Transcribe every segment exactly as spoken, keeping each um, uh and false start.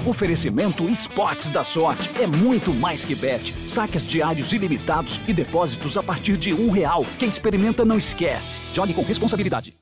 Oferecimento Esportes da Sorte. É muito mais que bet. Saques diários ilimitados e depósitos a partir de um real. Quem experimenta não esquece. Jogue com responsabilidade.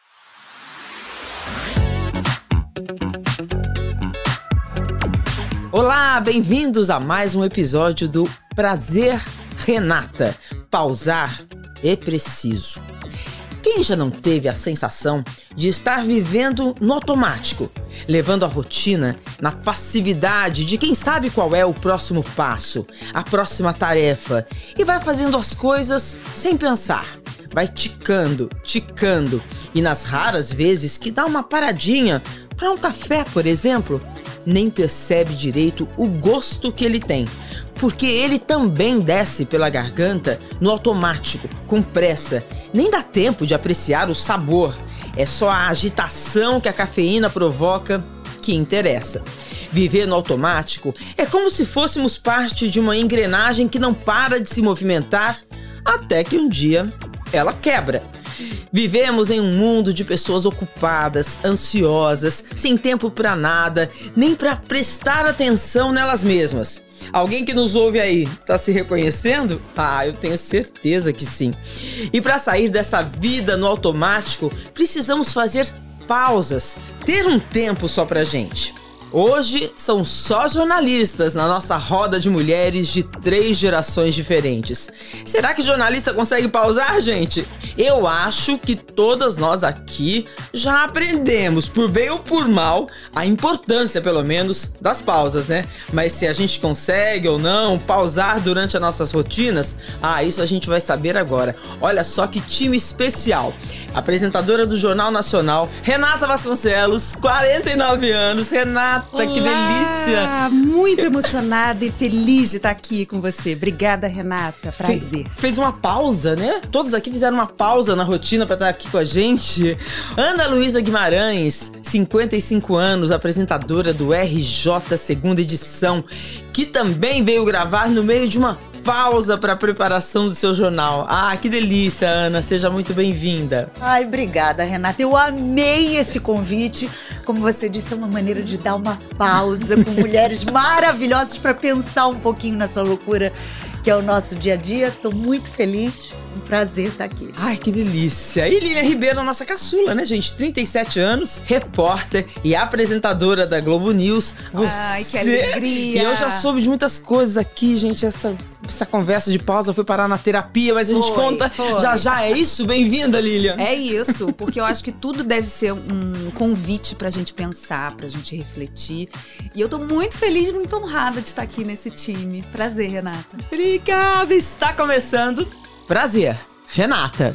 Olá, bem-vindos a mais um episódio do Prazer Renata. Pausar é preciso. Quem já não teve a sensação de estar vivendo no automático, levando a rotina na passividade de quem sabe qual é o próximo passo, a próxima tarefa, e vai fazendo as coisas sem pensar, vai ticando, ticando, e nas raras vezes que dá uma paradinha para um café, por exemplo, nem percebe direito o gosto que ele tem, porque ele também desce pela garganta no automático, com pressa. Nem dá tempo de apreciar o sabor. É só a agitação que a cafeína provoca que interessa. Viver no automático é como se fôssemos parte de uma engrenagem que não para de se movimentar até que um dia ela quebra. Vivemos em um mundo de pessoas ocupadas, ansiosas, sem tempo para nada, nem para prestar atenção nelas mesmas. Alguém que nos ouve aí, tá se reconhecendo? Ah, eu tenho certeza que sim. E para sair dessa vida no automático, precisamos fazer pausas, ter um tempo só pra gente. Hoje são só jornalistas na nossa roda de mulheres de três gerações diferentes. Será que jornalista consegue pausar, gente? Eu acho que todas nós aqui já aprendemos, por bem ou por mal, a importância, pelo menos, das pausas, né? Mas se a gente consegue ou não pausar durante as nossas rotinas, ah, isso a gente vai saber agora. Olha só que time especial. Apresentadora do Jornal Nacional, Renata Vasconcelos, quarenta e nove anos. Renata, Olá, que delícia! Muito emocionada e feliz de estar aqui com você. Obrigada, Renata. Prazer. Fe- fez uma pausa, né? Todos aqui fizeram uma pausa na rotina para estar aqui com a gente. Ana Luísa Guimarães, cinquenta e cinco anos, apresentadora do R J Segunda Edição, que também veio gravar no meio de uma pausa para a preparação do seu jornal. Ah, que delícia, Ana. Seja muito bem-vinda. Ai, obrigada, Renata. Eu amei esse convite. Como você disse, é uma maneira de dar uma pausa com mulheres maravilhosas para pensar um pouquinho nessa loucura que é o nosso dia a dia. Estou muito feliz. Um prazer estar aqui. Ai, que delícia. E Lilian Ribeiro, nossa caçula, né, gente? trinta e sete anos, repórter e apresentadora da Globo News. Você... Ai, que alegria. E eu já soube de muitas coisas aqui, gente. Essa, essa conversa de pausa foi parar na terapia, mas a gente Foi, conta foi. já já. É isso? Bem-vinda, Lilian. É isso, porque eu acho que tudo deve ser um convite pra gente pensar, pra gente refletir. E eu tô muito feliz, muito honrada de estar aqui nesse time. Prazer, Renata. Obrigada, está começando. Prazer, Renata.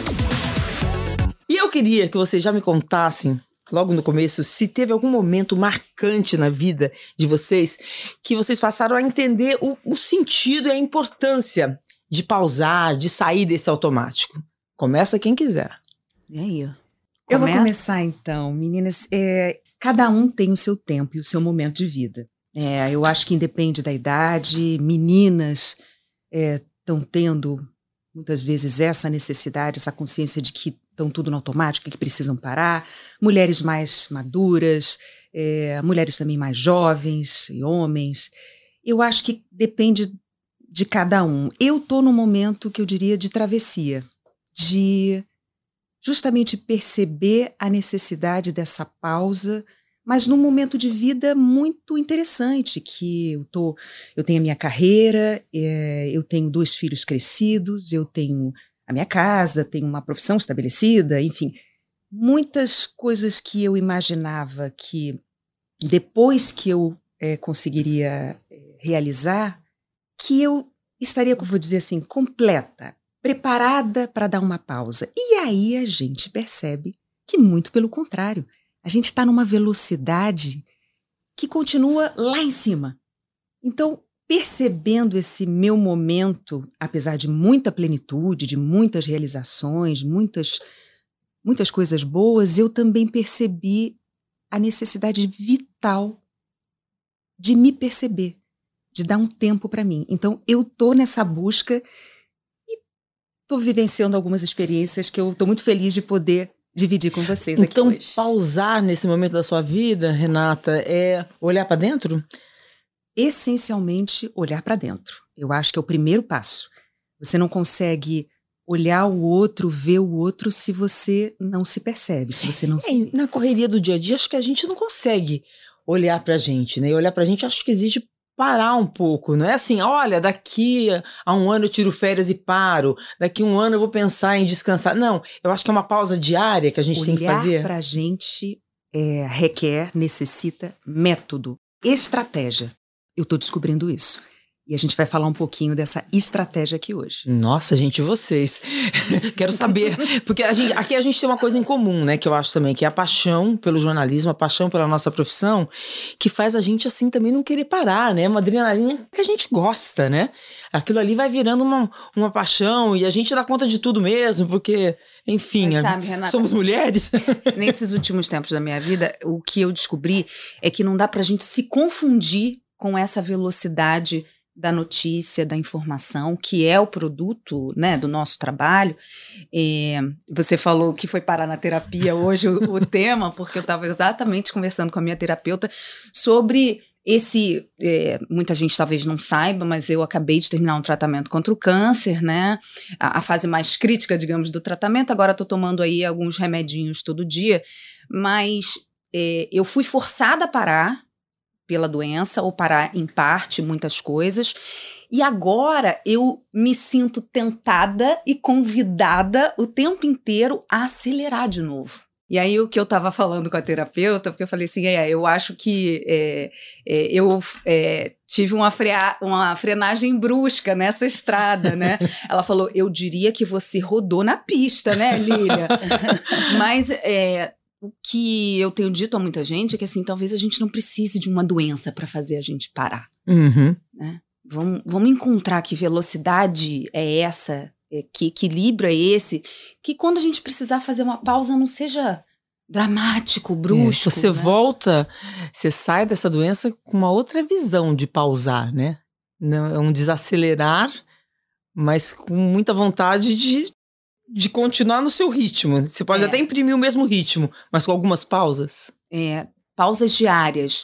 E eu queria que vocês já me contassem, logo no começo, se teve algum momento marcante na vida de vocês que vocês passaram a entender o, o sentido e a importância de pausar, de sair desse automático. Começa quem quiser. E aí? Eu vou Começa? começar então. Meninas, é, cada um tem o seu tempo e o seu momento de vida. É, eu acho que independe da idade, meninas estão é, tendo muitas vezes essa necessidade, essa consciência de que estão tudo no automático, que precisam parar. Mulheres mais maduras, é, mulheres também mais jovens e homens. Eu acho que depende de cada um. Eu estou num momento que eu diria de travessia, de justamente perceber a necessidade dessa pausa, mas num momento de vida muito interessante, que eu, tô, eu tenho a minha carreira, é, eu tenho dois filhos crescidos, eu tenho a minha casa, tenho uma profissão estabelecida, enfim, muitas coisas que eu imaginava que depois que eu é, conseguiria realizar, que eu estaria, vou dizer assim, completa, preparada para dar uma pausa. E aí a gente percebe que muito pelo contrário, a gente está numa velocidade que continua lá em cima. Então, percebendo esse meu momento, apesar de muita plenitude, de muitas realizações, muitas, muitas coisas boas, eu também percebi a necessidade vital de me perceber, de dar um tempo para mim. Então, eu estou nessa busca e estou vivenciando algumas experiências que eu estou muito feliz de poder dividir com vocês aqui então, hoje. Então, pausar nesse momento da sua vida, Renata, é olhar para dentro? Essencialmente, olhar para dentro. Eu acho que é o primeiro passo. Você não consegue olhar o outro, ver o outro, se você não se percebe, se você não se vê. É, na correria do dia a dia, acho que a gente não consegue olhar pra gente, né? E olhar pra gente, acho que exige parar um pouco. Não é assim, olha, daqui a um ano eu tiro férias e paro, daqui a um ano eu vou pensar em descansar. Não, eu acho que é uma pausa diária que a gente olhar tem que fazer. Olhar pra gente é, requer, necessita método, estratégia. Eu tô descobrindo isso. E a gente vai falar um pouquinho dessa estratégia aqui hoje. Nossa, gente, vocês. Quero saber. Porque a gente, aqui a gente tem uma coisa em comum, né? Que eu acho também, que é a paixão pelo jornalismo, a paixão pela nossa profissão, que faz a gente, assim, também não querer parar, né? Uma adrenalina que a gente gosta, né? Aquilo ali vai virando uma, uma paixão e a gente dá conta de tudo mesmo, porque, enfim, Mas sabe, Renata, somos mulheres. Nesses últimos tempos da minha vida, o que eu descobri é que não dá pra gente se confundir com essa velocidade da notícia, da informação, que é o produto, né, do nosso trabalho. É, você falou que foi parar na terapia hoje o, o tema, porque eu estava exatamente conversando com a minha terapeuta sobre esse, é, muita gente talvez não saiba, mas eu acabei de terminar um tratamento contra o câncer, né, a, a fase mais crítica, digamos, do tratamento. Agora estou tomando aí alguns remedinhos todo dia, mas é, eu fui forçada a parar pela doença, ou parar em parte muitas coisas, e agora eu me sinto tentada e convidada o tempo inteiro a acelerar de novo. E aí o que eu estava falando com a terapeuta, porque eu falei assim, é, eu acho que é, é, eu é, tive uma, frea, uma frenagem brusca nessa estrada, né? Ela falou, eu diria que você rodou na pista, né, Lília? Mas é, o que eu tenho dito a muita gente é que, assim, talvez a gente não precise de uma doença para fazer a gente parar. Uhum. Né? Vamos, vamos encontrar que velocidade é essa, é, que equilíbrio é esse, que quando a gente precisar fazer uma pausa não seja dramático, brusco. É, você né? volta, você sai dessa doença com uma outra visão de pausar, né? Não, é um desacelerar, mas com muita vontade de... de continuar no seu ritmo. Você pode é. até imprimir o mesmo ritmo, mas com algumas pausas. É, pausas diárias.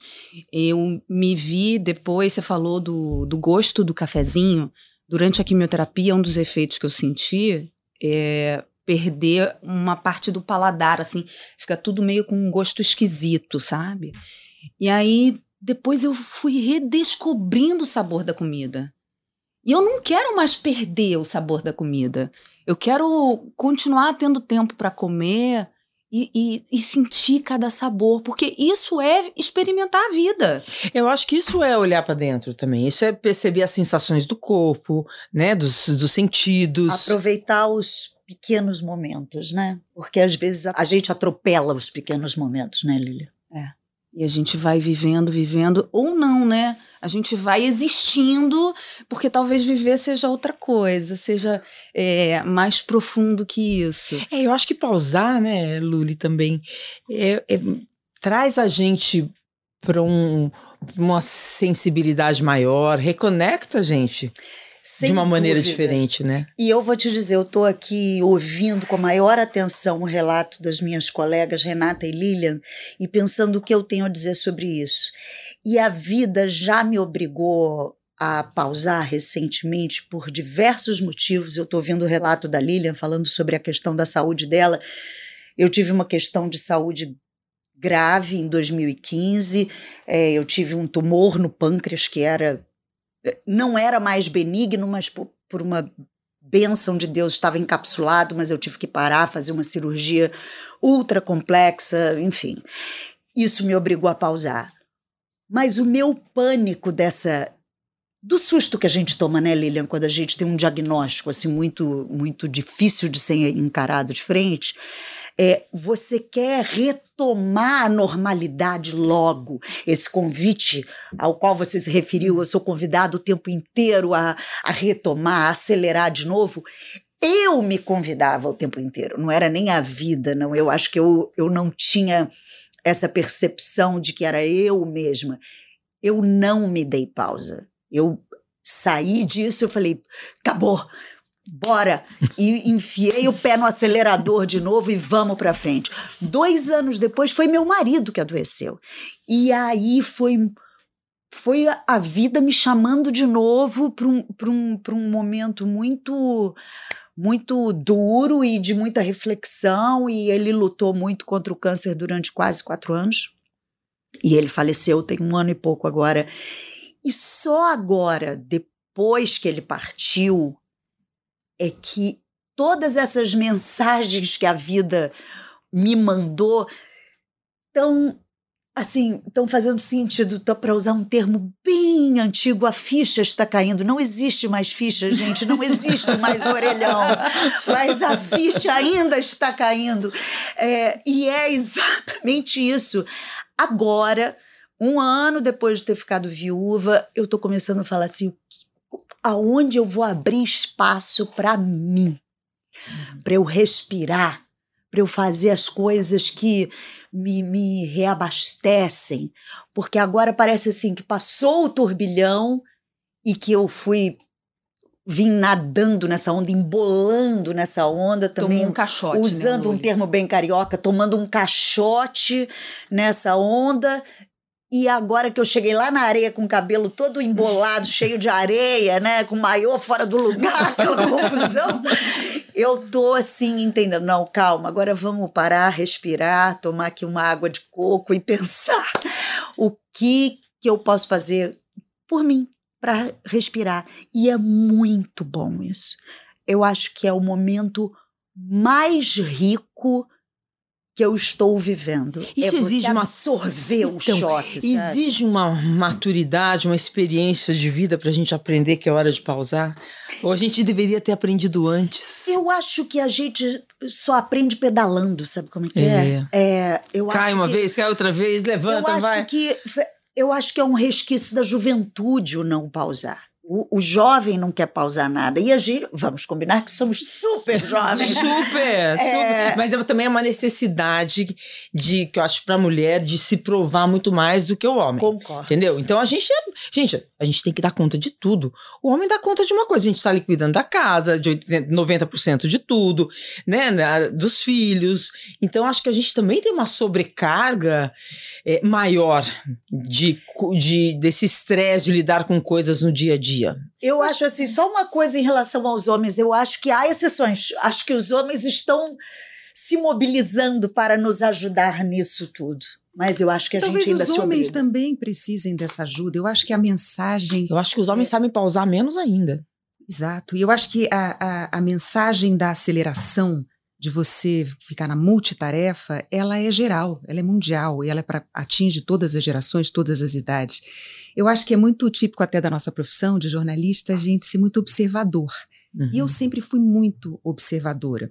Eu me vi depois, você falou do, do gosto do cafezinho. Durante a quimioterapia, um dos efeitos que eu senti é perder uma parte do paladar, assim, fica tudo meio com um gosto esquisito, sabe? E aí, depois eu fui redescobrindo o sabor da comida. E eu não quero mais perder o sabor da comida. Eu quero continuar tendo tempo para comer e, e, e sentir cada sabor, porque isso é experimentar a vida. Eu acho que isso é olhar para dentro também. Isso é perceber as sensações do corpo, né, dos, dos sentidos. Aproveitar os pequenos momentos, né? Porque às vezes a gente atropela os pequenos momentos, né, Lília? É. E a gente vai vivendo, vivendo, ou não, né? A gente vai existindo, porque talvez viver seja outra coisa, seja é, mais profundo que isso. É, eu acho que pausar, né, Luli, também, é, é, traz a gente para um, uma sensibilidade maior, reconecta a gente Sem de uma maneira dúvida. diferente, né? E eu vou te dizer, eu estou aqui ouvindo com a maior atenção o relato das minhas colegas Renata e Lilian e pensando o que eu tenho a dizer sobre isso. E a vida já me obrigou a pausar recentemente por diversos motivos. Eu estou ouvindo o relato da Lilian falando sobre a questão da saúde dela. Eu tive uma questão de saúde grave em dois mil e quinze, é, eu tive um tumor no pâncreas que era... não era mais benigno, mas por, por uma bênção de Deus estava encapsulado, mas eu tive que parar, fazer uma cirurgia ultra complexa, enfim. Isso me obrigou a pausar. Mas o meu pânico dessa... do susto que a gente toma, né, Lilian, quando a gente tem um diagnóstico assim, muito, muito difícil de ser encarado de frente, é, você quer retomar a normalidade logo. Esse convite ao qual você se referiu, eu sou convidado o tempo inteiro a, a retomar, a acelerar de novo. Eu me convidava o tempo inteiro, não era nem a vida, não. Eu acho que eu, eu não tinha essa percepção de que era eu mesma. Eu não me dei pausa. Eu saí disso, eu falei, acabou. bora. E enfiei o pé no acelerador de novo e vamos pra frente. Dois anos depois foi meu marido que adoeceu. E aí foi, foi a, a vida me chamando de novo para um, para um, para um momento muito, muito duro e de muita reflexão. E ele lutou muito contra o câncer durante quase quatro anos. E ele faleceu tem um ano e pouco agora. E só agora, depois que ele partiu, é que todas essas mensagens que a vida me mandou estão, assim, estão fazendo sentido. Para usar um termo bem antigo, a ficha está caindo. Não existe mais ficha, gente, não existe mais orelhão, mas a ficha ainda está caindo. É, e é exatamente isso. Agora, um ano depois de ter ficado viúva, eu estou começando a falar assim, aonde eu vou abrir espaço para mim, uhum. para eu respirar, para eu fazer as coisas que me, me reabastecem, porque agora parece assim que passou o turbilhão e que eu fui vim nadando nessa onda, embolando nessa onda também. Tomou um caixote, usando né, um termo bem carioca, tomando um caixote nessa onda. E agora que eu cheguei lá na areia com o cabelo todo embolado, cheio de areia, né, com o maiô fora do lugar, aquela confusão, eu tô assim, entendendo, não, calma, agora vamos parar, respirar, tomar aqui uma água de coco e pensar o que, que eu posso fazer por mim para respirar. E é muito bom isso. Eu acho que é o momento mais rico que eu estou vivendo. Isso é exige uma absorver o então, choque, sabe? Exige uma maturidade, uma experiência de vida para a gente aprender que é hora de pausar? Ou a gente deveria ter aprendido antes? Eu acho que a gente só aprende pedalando, sabe como é que é? é? é eu cai acho uma que, vez, cai outra vez, levanta, eu vai. Acho que, eu acho que é um resquício da juventude o não pausar. O, o jovem não quer pausar nada. E a gente, vamos combinar que somos super jovens. super, é... super. Mas também é uma necessidade de, que eu acho para a mulher de se provar muito mais do que o homem. Concordo. Entendeu? Então a gente, é, gente, a gente tem que dar conta de tudo. O homem dá conta de uma coisa. A gente está ali cuidando da casa, de oitenta, noventa por cento de tudo, né? Dos filhos. Então acho que a gente também tem uma sobrecarga é, maior de, de, desse estresse de lidar com coisas no dia a dia. Eu acho assim, só uma coisa em relação aos homens, eu acho que há exceções, acho que os homens estão se mobilizando para nos ajudar nisso tudo, mas eu acho que a Talvez gente ainda se obriga. Talvez os homens também precisem dessa ajuda, eu acho que a mensagem... Eu acho que os homens é... sabem pausar menos ainda. Exato, e eu acho que a, a, a mensagem da aceleração, de você ficar na multitarefa, ela é geral, ela é mundial, e ela é pra, atinge todas as gerações, todas as idades. Eu acho que é muito típico até da nossa profissão de jornalista a gente ser muito observador. Uhum. E eu sempre fui muito observadora.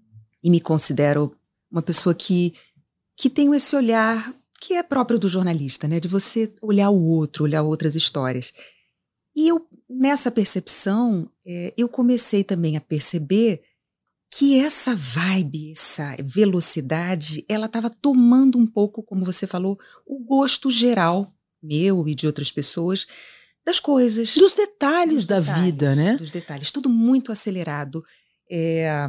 E me considero uma pessoa que, que tem esse olhar que é próprio do jornalista, né? De você olhar o outro, olhar outras histórias. E eu, nessa percepção, é, eu comecei também a perceber que essa vibe, essa velocidade, ela estava tomando um pouco, como você falou, o gosto geral meu e de outras pessoas, das coisas. Dos detalhes dos da detalhes, vida, né? Dos detalhes. Tudo muito acelerado, é,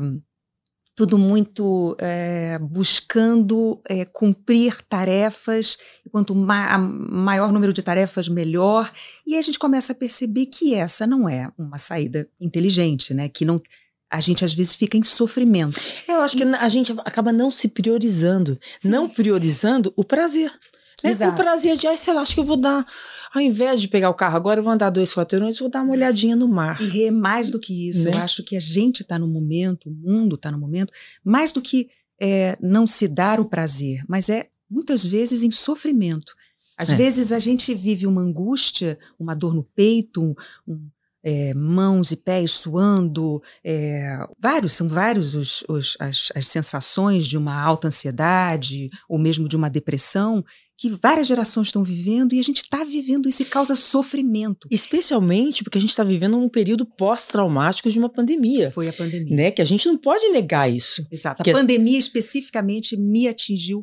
tudo muito é, buscando é, cumprir tarefas, quanto ma- maior número de tarefas, melhor. E aí a gente começa a perceber que essa não é uma saída inteligente, né? Que não... A gente, às vezes, fica em sofrimento. Eu acho e... que a gente acaba não se priorizando. Sim. Não priorizando o prazer. Né? O prazer de, ai, sei lá, acho que eu vou dar... Ao invés de pegar o carro agora, eu vou andar dois quarteirões, vou dar uma olhadinha no mar. E é mais do que isso. Né? Eu acho que a gente está no momento, o mundo está no momento, mais do que é, não se dar o prazer, mas é, muitas vezes, em sofrimento. Às é. vezes, a gente vive uma angústia, uma dor no peito, um... um É, mãos e pés suando, é, vários, são vários os, os, as, as sensações de uma alta ansiedade ou mesmo de uma depressão que várias gerações estão vivendo e a gente está vivendo isso e causa sofrimento. Especialmente porque a gente está vivendo um período pós-traumático de uma pandemia. Foi a pandemia. Né? Que a gente não pode negar isso. Exato. Que a pandemia especificamente me atingiu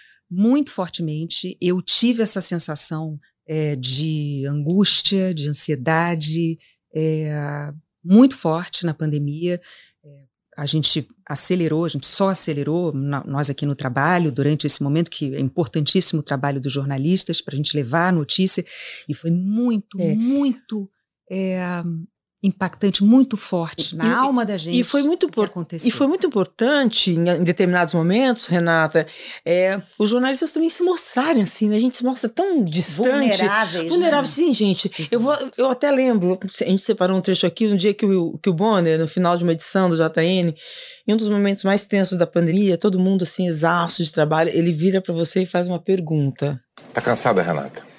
muito fortemente. Eu tive essa sensação é, de angústia, de ansiedade, É, muito forte na pandemia. A gente acelerou, a gente só acelerou, nós aqui no trabalho, durante esse momento, que é importantíssimo o trabalho dos jornalistas, para a gente levar a notícia, e foi muito, é. muito é, impactante, muito forte na e, alma da gente. E foi muito importante. E foi muito importante, em, em determinados momentos, Renata, é, os jornalistas também se mostrarem assim, né? A gente se mostra tão distante. Vulneráveis. Vulneráveis, né? Sim, gente. Eu, vou, eu até lembro, a gente separou um trecho aqui, um dia que o, que o Bonner, no final de uma edição do J N, em um dos momentos mais tensos da pandemia, todo mundo assim, exausto de trabalho, ele vira para você e faz uma pergunta. Tá cansada, Renata?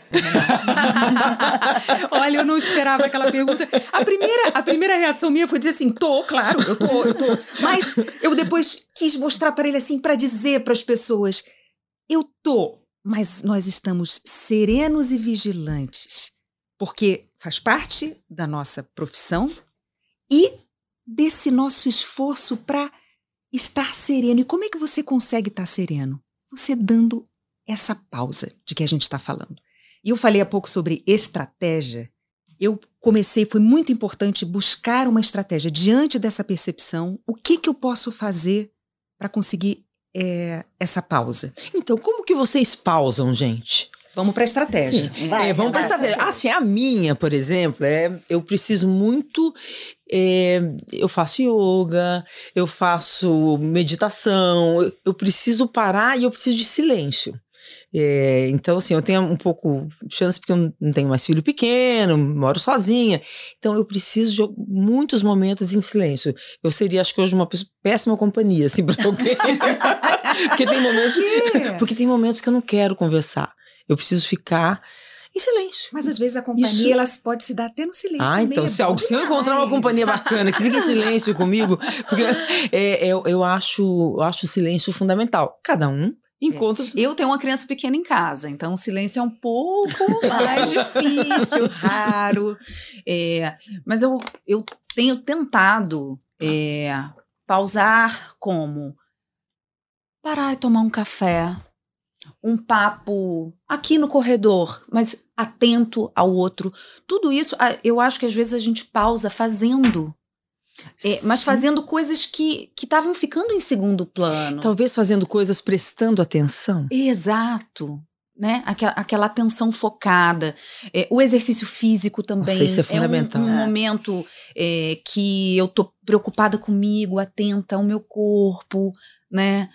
Olha, eu não esperava aquela pergunta. A primeira, a primeira reação minha foi dizer assim, tô, claro, eu tô, eu tô. Mas eu depois quis mostrar para ele assim, para dizer para as pessoas, eu tô, mas nós estamos serenos e vigilantes, porque faz parte da nossa profissão e desse nosso esforço para estar sereno. E como é que você consegue estar sereno? Você dando essa pausa de que a gente está falando. E eu falei há pouco sobre estratégia. Eu comecei, foi muito importante buscar uma estratégia diante dessa percepção. O que, que eu posso fazer para conseguir é, essa pausa? Então, como que vocês pausam, gente? Vamos para a estratégia. Vai, é, vamos para a estratégia. Assim, a minha, por exemplo, é, eu preciso muito... É, eu faço yoga, eu faço meditação, eu, eu preciso parar e eu preciso de silêncio. É, então, assim, eu tenho um pouco de chance porque eu não tenho mais filho pequeno, moro sozinha. Então, eu preciso de muitos momentos em silêncio. Eu seria, acho que hoje, uma péssima companhia, assim, pra alguém. porque, tem momentos, porque tem momentos que eu não quero conversar. Eu preciso ficar em silêncio. Mas, às vezes, a companhia, Isso... elas pode se dar até no silêncio. Ah, então, é se, algo, se eu encontrar uma companhia bacana que fica em silêncio comigo, porque é, é, eu, eu, acho, eu acho o silêncio fundamental. Cada um encontros. Eu tenho uma criança pequena em casa, então o silêncio é um pouco mais difícil, raro. É, mas eu, eu tenho tentado é, pausar como parar e tomar um café, um papo aqui no corredor, mas atento ao outro. Tudo isso, eu acho que às vezes a gente pausa fazendo. É, mas fazendo coisas que estavam ficando em segundo plano. Talvez fazendo coisas prestando atenção. Exato. Né? Aquela, aquela atenção focada. É, o exercício físico também. Nossa, isso é fundamental. É um, um momento é, que eu tô preocupada comigo, atenta ao meu corpo, né?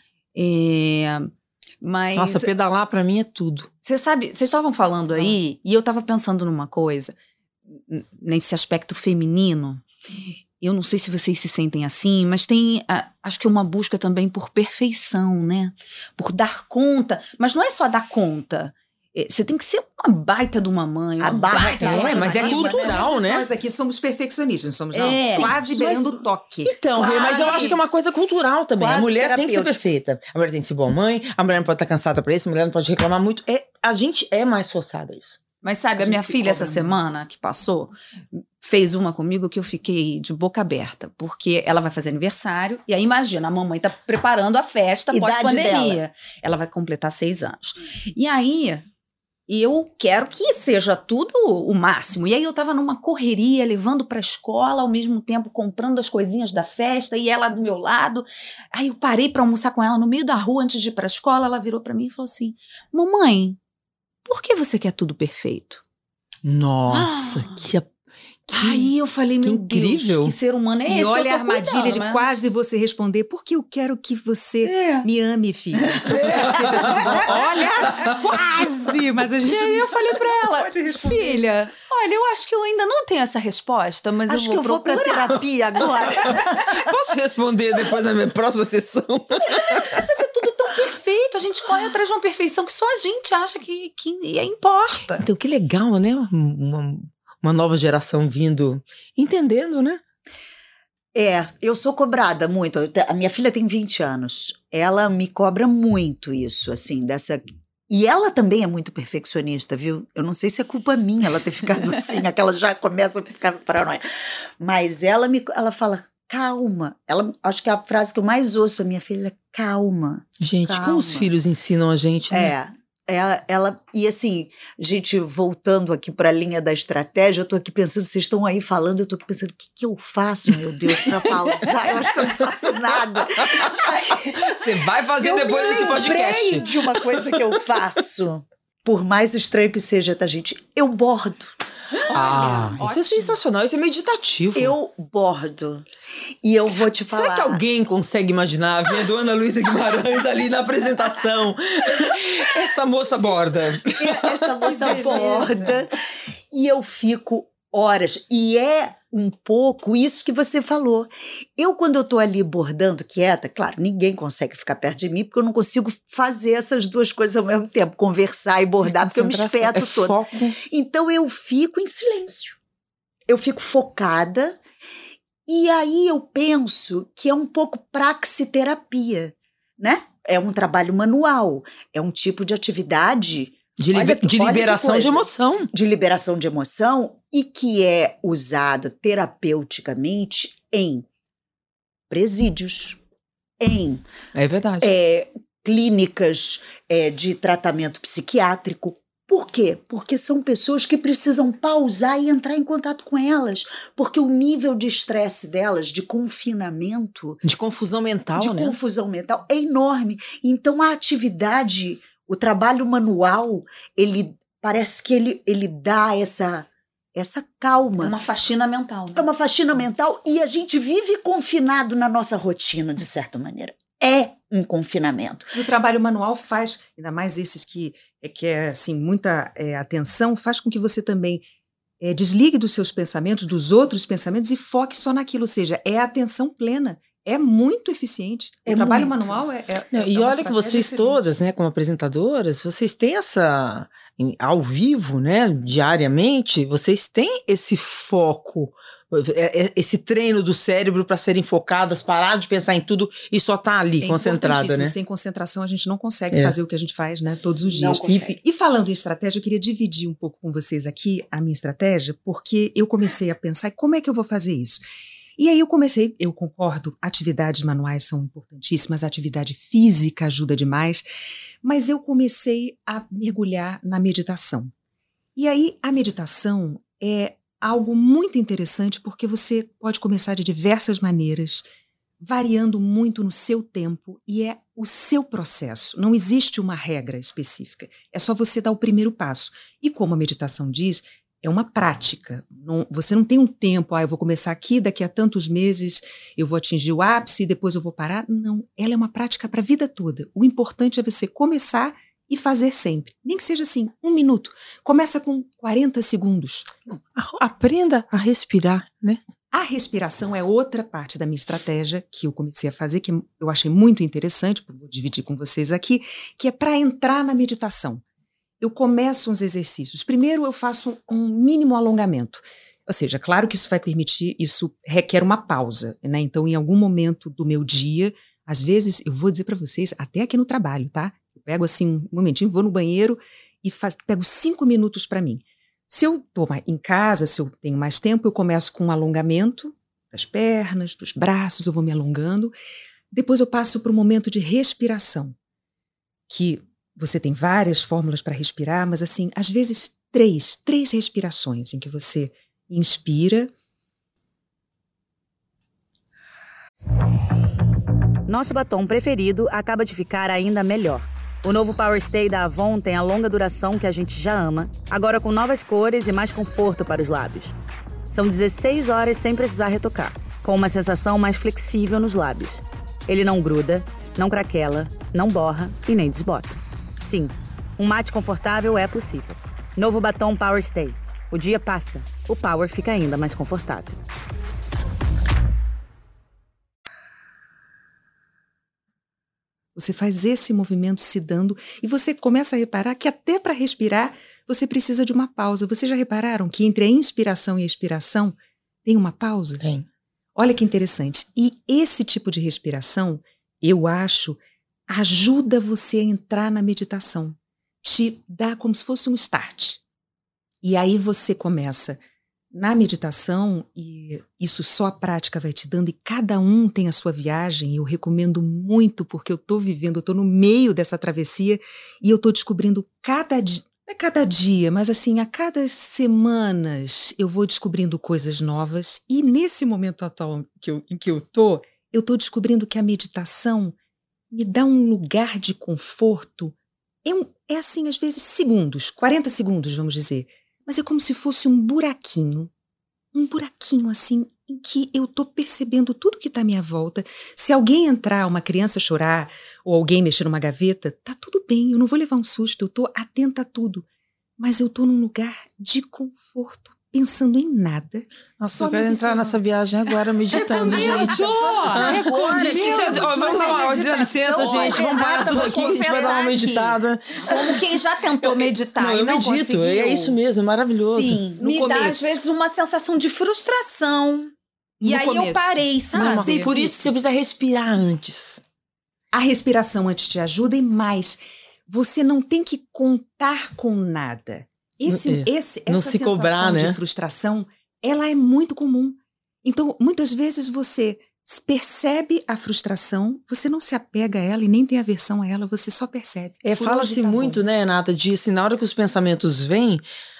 É, mas, Nossa, pedalar pra mim é tudo. Você sabe, vocês estavam falando aí, e eu tava pensando numa coisa, nesse aspecto feminino. Eu não sei se vocês se sentem assim, mas tem, uh, acho que uma busca também por perfeição, né? Por dar conta. Mas não é só dar conta. É, você tem que ser uma baita de uma mãe. Uma a baita, baita é, mas é cultural, cultural, né? Nós aqui somos perfeccionistas, somos é, quase beirando o toque. Então, quase. Mas eu acho que é uma coisa cultural também. Quase a mulher tem que ser terapêutica. perfeita. A mulher tem que ser boa mãe, a mulher não pode estar cansada pra isso, a mulher não pode reclamar muito. É, a gente é mais forçada a isso. Mas sabe, a, a minha filha essa muito. semana que passou, fez uma comigo que eu fiquei de boca aberta, porque ela vai fazer aniversário, e aí imagina, a mamãe tá preparando a festa pós-pandemia. Ela vai completar seis anos. E aí, eu quero que seja tudo o máximo. E aí eu tava numa correria, levando pra escola, ao mesmo tempo comprando as coisinhas da festa, e ela do meu lado. Aí eu parei pra almoçar com ela no meio da rua, antes de ir pra escola, ela virou pra mim e falou assim, mamãe, por que você quer tudo perfeito? Nossa, ah, que, que Aí eu falei, meu incrível. Deus, que ser humano é e esse? E olha a armadilha cuidando, de né? quase você responder, porque eu quero que você é. me ame, filha. Que eu quero que seja tudo bom. Olha, quase! Mas a gente... E aí eu falei pra ela, filha, olha, eu acho que eu ainda não tenho essa resposta, mas acho eu vou que eu procurar. vou pra terapia agora. Posso responder depois da minha próxima sessão? Não precisa ser tudo tão perfeito. A gente corre atrás de uma perfeição que só a gente acha que, que importa. Então, que legal, né? Uma, uma nova geração vindo, entendendo, né? É, eu sou cobrada muito. A minha filha tem vinte anos. Ela me cobra muito isso, assim, dessa... E ela também é muito perfeccionista, viu? Eu não sei se é culpa minha ela ter ficado assim, aquela já começa a ficar paranoia. Mas ela me, ela fala, calma. Ela, acho que é a frase que eu mais ouço da minha filha, calma. Gente, calma. como os filhos ensinam a gente, né? É. Ela, ela, e assim, gente, voltando aqui para a linha da estratégia, eu tô aqui pensando, vocês estão aí falando, eu tô aqui pensando, o que, que eu faço, meu Deus, para pausar? Eu acho que eu não faço nada. Você vai fazer eu depois desse podcast. Eu de uma coisa que eu faço, por mais estranho que seja, tá, gente? Eu bordo. Ah, Olha, isso é ótimo. sensacional, isso é meditativo. Eu bordo. E eu vou te falar. Será que alguém consegue imaginar vendo Ana Luísa Guimarães ali na apresentação? Essa moça borda. Essa moça borda. E eu fico horas. E é um pouco isso que você falou. Eu, quando eu tô ali bordando quieta, claro, ninguém consegue ficar perto de mim, porque eu não consigo fazer essas duas coisas ao mesmo tempo, conversar e bordar, porque eu me espeto é toda. Foco. Então eu fico em silêncio. Eu fico focada. E aí eu penso que é um pouco praxiterapia, né? É um trabalho manual, é um tipo de atividade De, liber, olha, de olha liberação de emoção. De liberação de emoção e que é usada terapeuticamente em presídios, em É verdade. é, clínicas é, de tratamento psiquiátrico. Por quê? Porque são pessoas que precisam pausar e entrar em contato com elas, porque o nível de estresse delas, de confinamento, De confusão mental, de né? confusão mental é enorme. Então a atividade, o trabalho manual, ele parece que ele, ele dá essa, essa calma. É uma faxina mental. Né? É uma faxina mental e a gente vive confinado na nossa rotina, de certa maneira. É um confinamento. E o trabalho manual faz, ainda mais esses que é, que é assim, muita é, atenção, faz com que você também é, desligue dos seus pensamentos, dos outros pensamentos e foque só naquilo, ou seja, é atenção plena. É muito eficiente. O É trabalho muito. manual é, é, Não, é e uma olha que estratégia vocês excelente. todas, né, como apresentadoras, vocês têm essa, em- ao vivo, né, diariamente, vocês têm esse foco, é- é- esse treino do cérebro para serem focadas, parar de pensar em tudo e só tá ali, É concentrada, importantíssimo. né? Sem concentração a gente não consegue É. fazer o que a gente faz, né, todos os Não dias. consegue. E, e falando em estratégia, eu queria dividir um pouco com vocês aqui a minha estratégia, porque eu comecei a pensar como é que eu vou fazer isso. E aí eu comecei, eu concordo, atividades manuais são importantíssimas, a atividade física ajuda demais, mas eu comecei a mergulhar na meditação. E aí a meditação é algo muito interessante porque você pode começar de diversas maneiras, variando muito no seu tempo e é o seu processo. Não existe uma regra específica, é só você dar o primeiro passo. E como a meditação diz, é uma prática. Não, você não tem um tempo, ah, eu vou começar aqui, daqui a tantos meses eu vou atingir o ápice e depois eu vou parar. Não, ela é uma prática para a vida toda. O importante é você começar e fazer sempre. Nem que seja assim, um minuto. Começa com quarenta segundos. Aprenda a respirar, né? A respiração é outra parte da minha estratégia que eu comecei a fazer, que eu achei muito interessante, vou dividir com vocês aqui, que é para entrar na meditação. Eu começo uns exercícios. Primeiro eu faço um mínimo alongamento. Ou seja, claro que isso vai permitir, isso requer uma pausa, né? Então, em algum momento do meu dia, às vezes, eu vou dizer para vocês, até aqui no trabalho, tá? Eu pego assim um momentinho, vou no banheiro e faz, pego cinco minutos para mim. Se eu estou em casa, se eu tenho mais tempo, eu começo com um alongamento das pernas, dos braços, eu vou me alongando. Depois eu passo para um momento de respiração, que você tem várias fórmulas para respirar, mas assim, às vezes três, três respirações em que você inspira. Nosso batom preferido acaba de ficar ainda melhor. O novo Power Stay da Avon tem a longa duração que a gente já ama, agora com novas cores e mais conforto para os lábios. São dezesseis horas sem precisar retocar, com uma sensação mais flexível nos lábios. Ele não gruda, não craquela, não borra e nem desbota. Sim, um mate confortável é possível. Novo batom Power Stay. O dia passa, o Power fica ainda mais confortável. Você faz esse movimento se dando e você começa a reparar que até para respirar você precisa de uma pausa. Vocês já repararam que entre a inspiração e a expiração tem uma pausa? Tem. Olha que interessante. E esse tipo de respiração, eu acho, ajuda você a entrar na meditação. Te dá como se fosse um start. E aí você começa na meditação, e isso só a prática vai te dando, e cada um tem a sua viagem, eu recomendo muito, porque eu estou vivendo, eu estou no meio dessa travessia, e eu estou descobrindo cada dia, não é cada dia, mas assim, a cada semanas eu vou descobrindo coisas novas, e nesse momento atual que eu, em que eu estou, eu estou descobrindo que a meditação me dá um lugar de conforto. É, um, é assim, às vezes, segundos, quarenta segundos, vamos dizer. Mas é como se fosse um buraquinho. Um buraquinho, assim, em que eu tô percebendo tudo que tá à minha volta. Se alguém entrar, uma criança chorar, ou alguém mexer numa gaveta, tá tudo bem, eu não vou levar um susto, eu tô atenta a tudo. Mas eu tô num lugar de conforto, pensando em nada. Nossa, só eu quero entrar nessa viagem agora, meditando, gente. Agora, gente, Deus, vamos dar uma dá licença, gente, vamos parar tudo aqui, a gente vai dar uma meditada. Como quem já tentou meditar não, e eu não medito, conseguiu. é isso mesmo, é maravilhoso. Sim, no me começo. dá às vezes uma sensação de frustração. E No aí começo. eu parei, sabe? Mas por isso que você precisa respirar antes. A respiração antes te ajuda, e mais, você não tem que contar com nada. Esse, É, esse, não essa se sensação cobrar, de né? frustração, ela é muito comum. Então, muitas vezes você percebe a frustração, você não se apega a ela e nem tem aversão a ela, você só percebe. É, Por fala-se hoje tá muito, bom. né, Renata, de assim, na hora que os pensamentos vêm,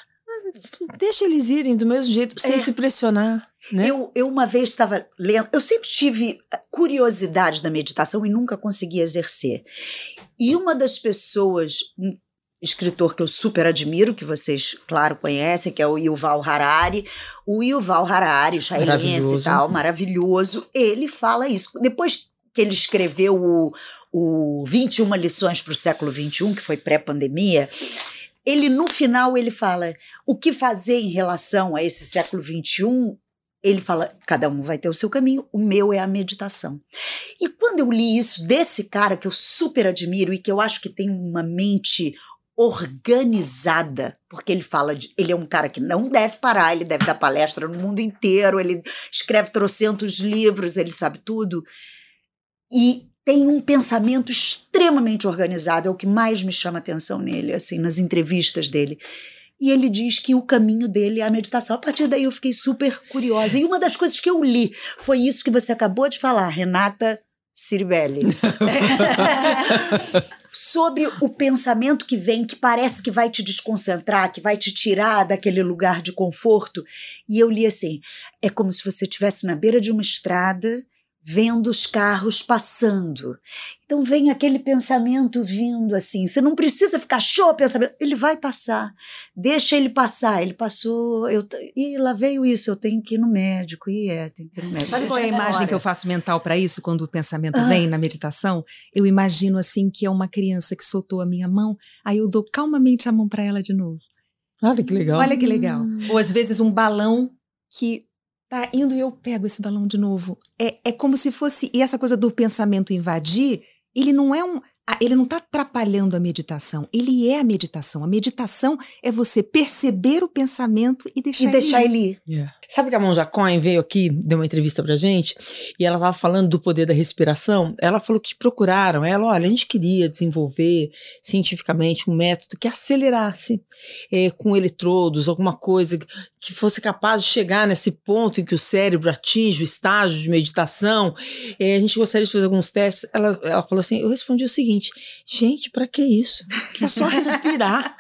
deixa eles irem do mesmo jeito, sem É. se pressionar, né? Eu, eu uma vez estava lendo, eu sempre tive curiosidade da meditação e nunca consegui exercer. E uma das pessoas, um escritor que eu super admiro, que vocês, claro, conhecem, que é o Yuval Harari. O Yuval Harari, israelense Maravilhoso. e tal, maravilhoso, ele fala isso. Depois que ele escreveu o, o vinte e uma lições para o século vinte e um, que foi pré-pandemia, ele, no final, ele fala o que fazer em relação a esse século vinte e um. Ele fala, cada um vai ter o seu caminho, o meu é a meditação. E quando eu li isso desse cara que eu super admiro e que eu acho que tem uma mente organizada, porque ele fala de, ele é um cara que não deve parar, ele deve dar palestra no mundo inteiro, ele escreve trocentos livros, ele sabe tudo, e tem um pensamento extremamente organizado, é o que mais me chama atenção nele, assim, nas entrevistas dele. E ele diz que o caminho dele é a meditação. A partir daí eu fiquei super curiosa. E uma das coisas que eu li foi isso que você acabou de falar, Renata Ciribelli. Sobre o pensamento que vem, que parece que vai te desconcentrar, que vai te tirar daquele lugar de conforto. E eu li assim, é como se você estivesse na beira de uma estrada, vendo os carros passando. Então vem aquele pensamento vindo assim, você não precisa ficar show o pensamento, ele vai passar, deixa ele passar, ele passou, eu, e lá veio isso, eu tenho que ir no médico, e é, tenho que ir no médico. Sabe qual é a Deixa na imagem hora. que eu faço mental para isso, quando o pensamento Ah. vem na meditação? Eu imagino assim que é uma criança que soltou a minha mão, aí eu dou calmamente a mão para ela de novo. Olha que legal. Olha que legal. Ou às vezes um balão que tá indo e eu pego esse balão de novo. É, é como se fosse, e essa coisa do pensamento invadir, ele não é um, ah, ele não está atrapalhando a meditação, ele é a meditação. A meditação é você perceber o pensamento e deixar, E deixar ele ir. ele ir. Yeah. Sabe que a Monja Cohen veio aqui, deu uma entrevista pra gente, e ela estava falando do poder da respiração. Ela falou que procuraram, ela, olha, a gente queria desenvolver cientificamente um método que acelerasse é, com eletrodos, alguma coisa que fosse capaz de chegar nesse ponto em que o cérebro atinge o estágio de meditação. É, a gente gostaria de fazer alguns testes. Ela, ela falou assim, eu respondi o seguinte, gente, pra que isso? É só respirar.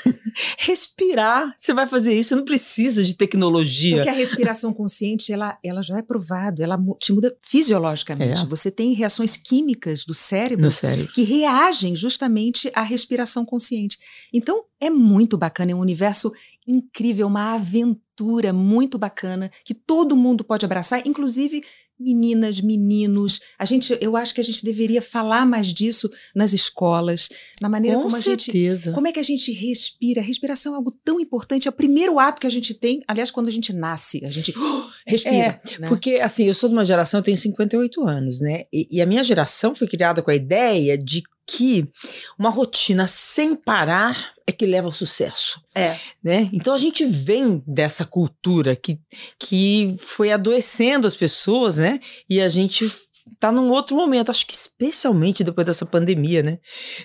Respirar. Você vai fazer isso, você não precisa de tecnologia. Porque a respiração consciente, ela, ela já é provado, ela mu- te muda fisiologicamente. É. Você tem reações químicas do cérebro No cérebro. que reagem justamente à respiração consciente. Então, é muito bacana, é um universo incrível, uma aventura muito bacana, que todo mundo pode abraçar, inclusive meninas, meninos. A gente, eu acho que a gente deveria falar mais disso nas escolas, na maneira Com como a gente... certeza. Como é que a gente respira? A respiração é algo tão importante. É o primeiro ato que a gente tem, aliás, quando a gente nasce, a gente respira. né? Porque, assim, eu sou de uma geração, eu tenho cinquenta e oito anos, né? E, e a minha geração foi criada com a ideia de que uma rotina sem parar é que leva ao sucesso. É. Né? Então a gente vem dessa cultura que, que foi adoecendo as pessoas, né? E a gente tá num outro momento, acho que especialmente depois dessa pandemia, né?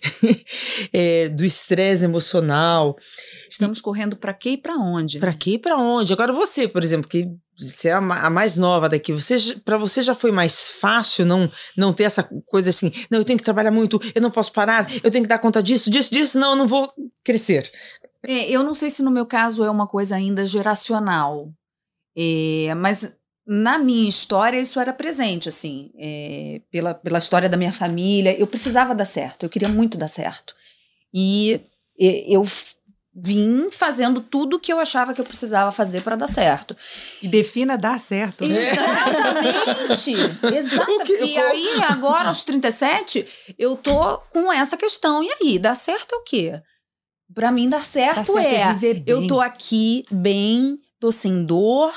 É, do estresse emocional. Estamos correndo para quê e para onde? Para quê e para onde? Agora você, por exemplo, que você é a mais nova daqui, você, para você já foi mais fácil não, não ter essa coisa assim, não, eu tenho que trabalhar muito, eu não posso parar, eu tenho que dar conta disso, disso, disso, não, eu não vou crescer. É, eu não sei se no meu caso é uma coisa ainda geracional, é, mas na minha história isso era presente, assim, é, pela, pela história da minha família, eu precisava dar certo, eu queria muito dar certo. E eu vim fazendo tudo que eu achava que eu precisava fazer para dar certo. E defina dar certo. Né? Exatamente. Exatamente. E aí, agora, aos trinta e sete, eu tô com essa questão. E aí, dar certo é o quê? Pra mim, dar certo, dar certo é, é viver bem. Eu tô aqui bem, tô sem dor,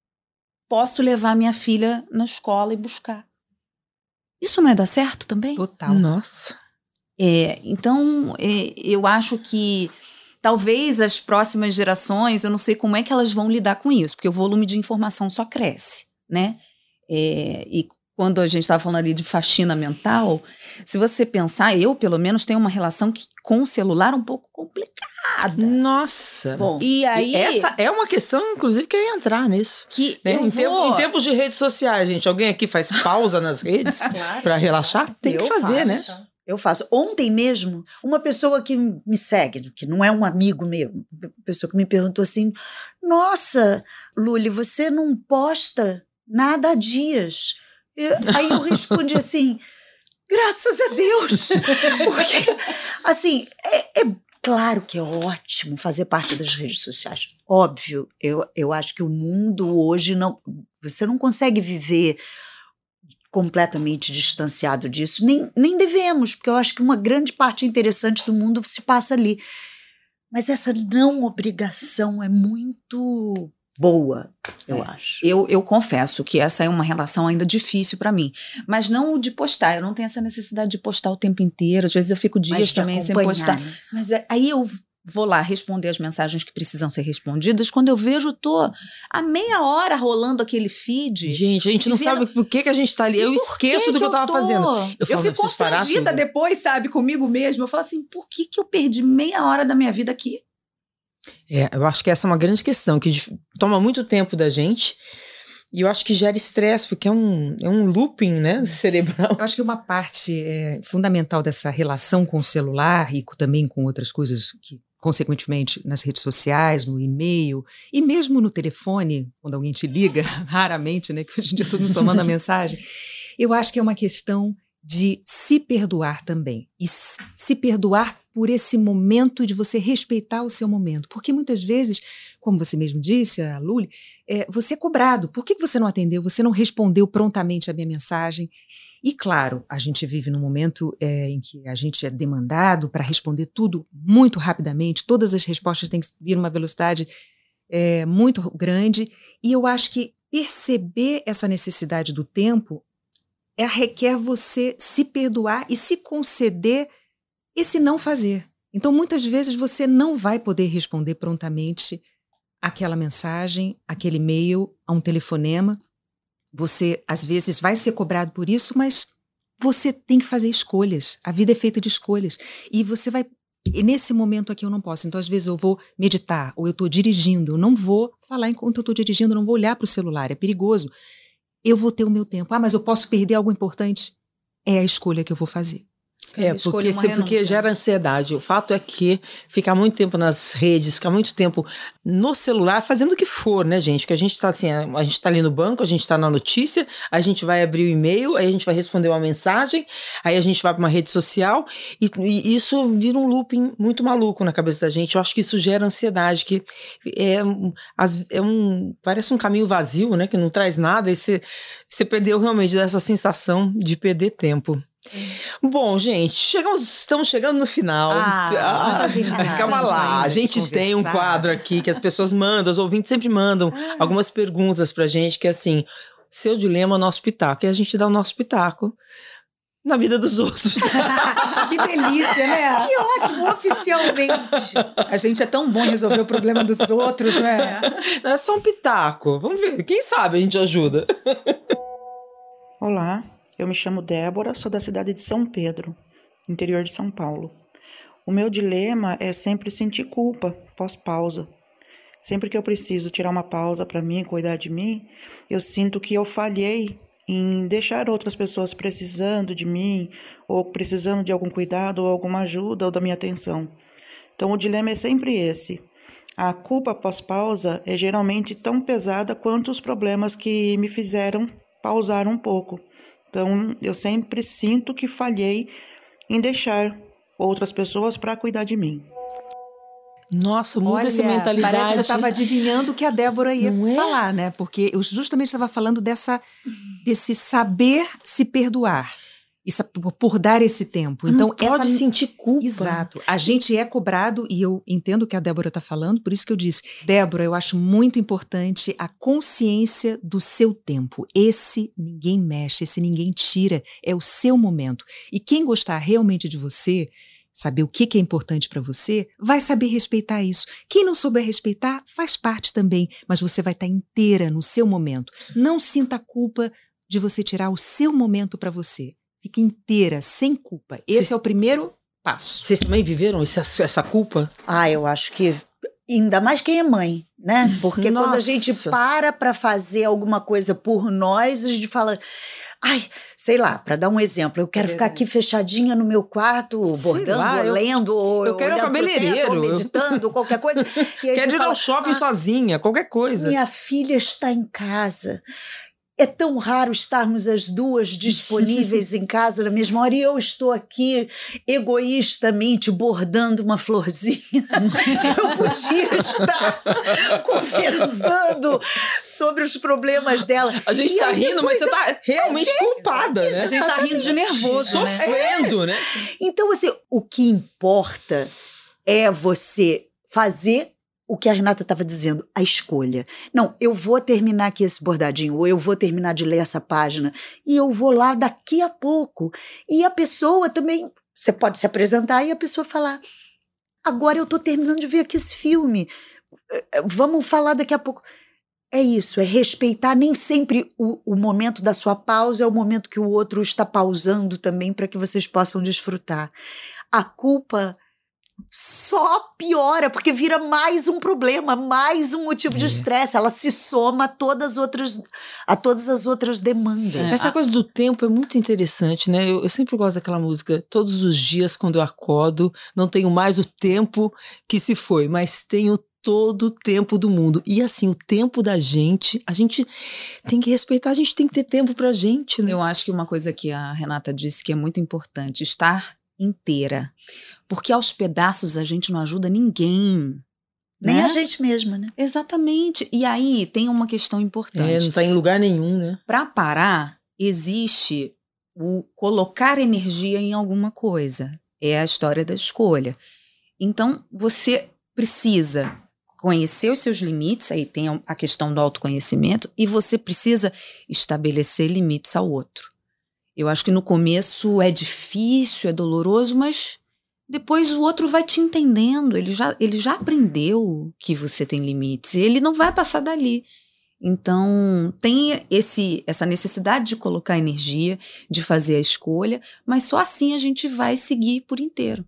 posso levar minha filha na escola e buscar. Isso não é dar certo também? Total. Nossa. É, então, é, eu acho que talvez as próximas gerações, eu não sei como é que elas vão lidar com isso, porque o volume de informação só cresce, né? É, e quando a gente estava falando ali de faxina mental, se você pensar, eu pelo menos tenho uma relação que, com o celular um pouco complicada. Nossa. Bom, e aí... Essa é uma questão, inclusive, que eu ia entrar nisso. Que né? eu em, vou... tempo, em tempos de redes sociais, gente, alguém aqui faz pausa nas redes Claro. para relaxar? Tem Eu que fazer, faço. né? Eu faço. Ontem mesmo, uma pessoa que me segue, que não é um amigo meu, uma pessoa que me perguntou assim, nossa, Luli, você não posta nada há dias. Eu, aí eu respondi assim, graças a Deus. Porque, assim, é, é claro que é ótimo fazer parte das redes sociais. Óbvio, eu, eu acho que o mundo hoje não... Você não consegue viver completamente distanciado disso, nem, nem devemos, porque eu acho que uma grande parte interessante do mundo se passa ali. Mas essa não obrigação é muito boa, eu é. acho. Eu, eu confesso que essa é uma relação ainda difícil para mim, mas não o de postar, eu não tenho essa necessidade de postar o tempo inteiro, às vezes eu fico dias também sem postar, né? mas aí eu vou lá responder as mensagens que precisam ser respondidas, quando eu vejo, eu tô há meia hora rolando aquele feed. Gente, a gente não vendo... sabe por que, que a gente tá ali. Eu esqueço do que eu tava tô? fazendo. Eu, eu fico constrangida depois, sabe, comigo mesma. Eu falo assim, por que, que eu perdi meia hora da minha vida aqui? É, eu acho que essa é uma grande questão, que toma muito tempo da gente. E eu acho que gera estresse, porque é um, é um looping, né, cerebral. Eu acho que uma parte é, fundamental dessa relação com o celular e com, também com outras coisas que, consequentemente, nas redes sociais, no e-mail e mesmo no telefone, quando alguém te liga, raramente, né, que hoje em dia todo mundo só manda mensagem, eu acho que é uma questão de se perdoar também. E se perdoar por esse momento de você respeitar o seu momento. Porque muitas vezes, como você mesmo disse, a Luli, é, você é cobrado. Por que você não atendeu? Você não respondeu prontamente a minha mensagem? E claro, a gente vive num momento é, em que a gente é demandado para responder tudo muito rapidamente, todas as respostas têm que vir numa velocidade é, muito grande, e eu acho que perceber essa necessidade do tempo é, requer você se perdoar e se conceder esse não fazer. Então, muitas vezes você não vai poder responder prontamente aquela mensagem, aquele e-mail, a um telefonema. Você, às vezes, vai ser cobrado por isso, mas você tem que fazer escolhas. A vida é feita de escolhas. E você vai... E nesse momento aqui eu não posso. Então, às vezes, eu vou meditar, ou eu estou dirigindo. Eu não vou falar enquanto eu estou dirigindo, eu não vou olhar para o celular. É perigoso. Eu vou ter o meu tempo. Ah, mas eu posso perder algo importante? É a escolha que eu vou fazer. É, porque, se, porque gera ansiedade. O fato é que ficar muito tempo nas redes, ficar muito tempo no celular, fazendo o que for, né, gente? Porque a gente tá assim, a gente tá ali no banco, a gente tá na notícia, a gente vai abrir o e-mail, aí a gente vai responder uma mensagem, aí a gente vai para uma rede social, e, e isso vira um looping muito maluco na cabeça da gente. Eu acho que isso gera ansiedade, que é, é um, parece um caminho vazio, né, que não traz nada, e você, você perdeu realmente dessa sensação de perder tempo. Bom, gente, chegamos, estamos chegando no final. Ah, ah, mas a gente mas nada, calma lá, a gente conversar. tem um quadro aqui que as pessoas mandam, os ouvintes sempre mandam Ah. algumas perguntas pra gente, que é assim, seu dilema, nosso pitaco, e a gente dá o nosso pitaco na vida dos outros. Que delícia, né? Que ótimo, oficialmente. A gente é tão bom em resolver o problema dos outros, né? Não é só um pitaco, vamos ver, quem sabe a gente ajuda. Olá, Eu me chamo Débora, sou da cidade de São Pedro, interior de São Paulo. O meu dilema é sempre sentir culpa pós-pausa. Sempre que eu preciso tirar uma pausa para mim, cuidar de mim, eu sinto que eu falhei em deixar outras pessoas precisando de mim, ou precisando de algum cuidado, ou alguma ajuda, ou da minha atenção. Então o dilema é sempre esse. A culpa pós-pausa é geralmente tão pesada quanto os problemas que me fizeram pausar um pouco. Então eu sempre sinto que falhei em deixar outras pessoas para cuidar de mim. Nossa, muda Olha, essa mentalidade. Parece que eu estava adivinhando o que a Débora ia Não é? falar, né? Porque eu justamente estava falando dessa, desse saber se perdoar. Isso, por, por dar esse tempo. Então, não pode essa... sentir culpa. Exato. A gente é cobrado, e eu entendo o que a Débora está falando, por isso que eu disse, Débora, eu acho muito importante a consciência do seu tempo. Esse ninguém mexe, esse ninguém tira, é o seu momento. E quem gostar realmente de você, saber o que que é importante para você, vai saber respeitar isso. Quem não souber respeitar, faz parte também, mas você vai estar inteira no seu momento. Não sinta culpa de você tirar o seu momento para você. Fique inteira, sem culpa. Esse Vocês- é o primeiro passo. Vocês também viveram essa, essa culpa? Ah, eu acho que ainda mais quem é mãe, né? Porque quando a Nossa. gente para para fazer alguma coisa por nós, a gente fala, ai, sei lá, para dar um exemplo, eu quero ficar aqui fechadinha no meu quarto, bordando, lá, ou eu- lendo, ou eu quero olhando pro cabeleireiro, teto, ou eu- meditando, ou qualquer coisa. E aí Quero você ir fala, ao shopping "Ah, sozinha, qualquer coisa. minha filha está em casa. É tão raro estarmos as duas disponíveis em casa na mesma hora e eu estou aqui egoístamente bordando uma florzinha. Eu podia estar conversando sobre os problemas dela. A gente E tá aí rindo, mas depois você tá realmente culpada, né? A gente tá rindo de nervoso, né? Sofrendo, né? Então, assim, o que importa é você fazer o que a Renata estava dizendo, a escolha. Não, eu vou terminar aqui esse bordadinho, ou eu vou terminar de ler essa página, e eu vou lá daqui a pouco. E a pessoa também, você pode se apresentar e a pessoa falar, agora eu estou terminando de ver aqui esse filme, vamos falar daqui a pouco. É isso, é respeitar. Nem sempre o, o momento da sua pausa é o momento que o outro está pausando também para que vocês possam desfrutar. A culpa só piora, porque vira mais um problema, mais um motivo de estresse. Ela se soma a todas as outras, a todas as outras demandas. Essa coisa do tempo é muito interessante, né? Eu, eu sempre gosto daquela música. Todos os dias, quando eu acordo, não tenho mais o tempo que se foi, mas tenho todo o tempo do mundo. E assim, o tempo da gente, a gente tem que respeitar, a gente tem que ter tempo pra gente, né? Eu acho que uma coisa que a Renata disse que é muito importante, estar inteira. Porque aos pedaços a gente não ajuda ninguém. Nem né? a gente mesma, né? Exatamente. E aí tem uma questão É, importante. não tá em lugar nenhum, né? Para parar, existe o colocar energia em alguma coisa. É a história da escolha. Então, você precisa conhecer os seus limites, aí tem a questão do autoconhecimento, e você precisa estabelecer limites ao outro. Eu acho que no começo é difícil, é doloroso, mas depois o outro vai te entendendo. Ele já, ele já aprendeu que você tem limites, e ele não vai passar dali. Então, tem esse, essa necessidade de colocar energia, de fazer a escolha, mas só assim a gente vai seguir por inteiro.